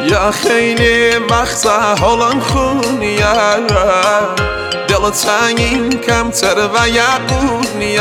یا خیلی وقت حالم خونیه دل تنگین کمتر و یقونیه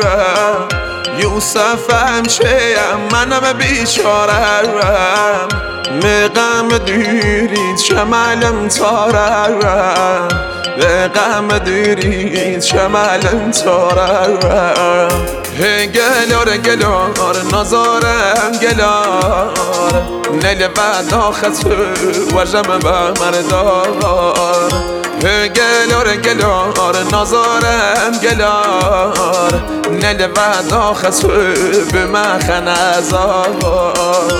یوسفم شیم منم بیچارم مقام دیرید شمالم تارم به غم دیرید شمالم تارم گلار گلار نازارم گلار نل بعد آخت وجم به مردار گلار گلار نازارم گلار نل بعد آخت به مخن ازار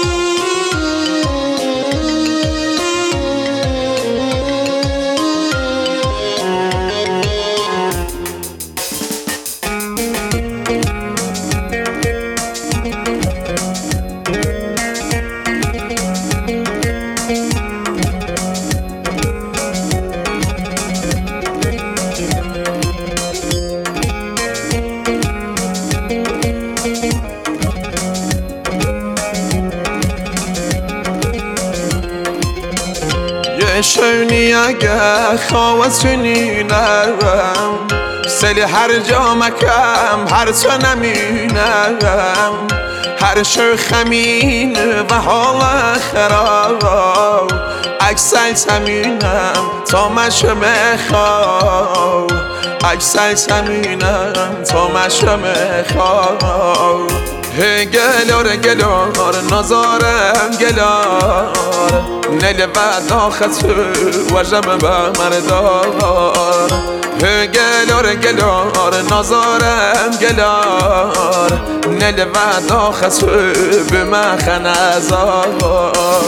شونی اگه خواستی نرم سلی هر جا مکم هر تو نمینم هر شو خمین و حال خراب اکسای تمینم تا مشم خواب اکسای تمینم تا مشم خواب گلار گلار نازارم گلار نل بعد آخت وجم به مردار گلار گلار نازارم گلار نل بعد آخت به مخن ازار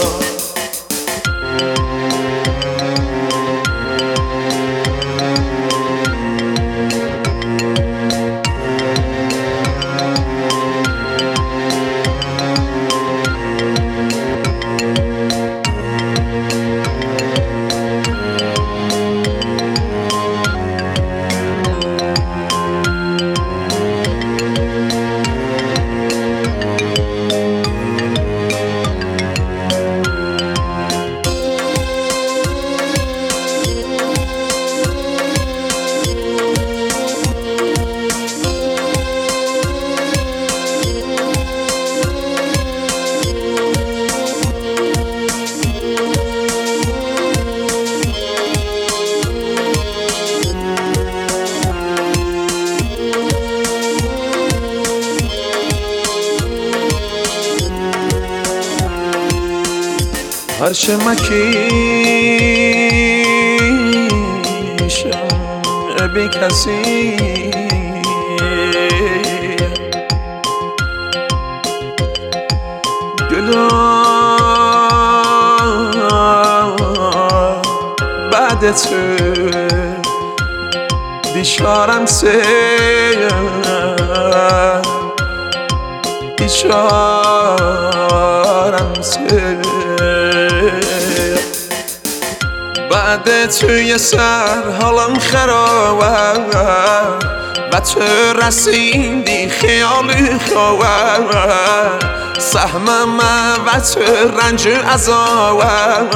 هرچه مکیشم بی کسی گلا بعد تو بیچارم بیچارم بعد توی سر حالم خرابه و تو رسیدی خیالی خوابه سهمم و تو رنج عذابه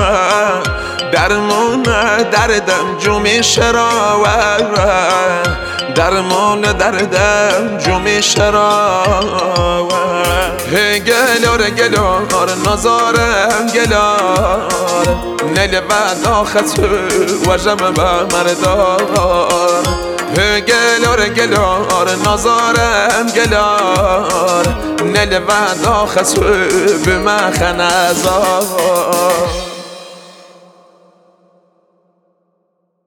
درمون دردم جمع شرابه درمان دردم جمع شرابه گلار گلار نازارم گلار نل بعد آخت وجم به مردار گلار گلار نازارم گلار نل بعد آخت به مخن ازار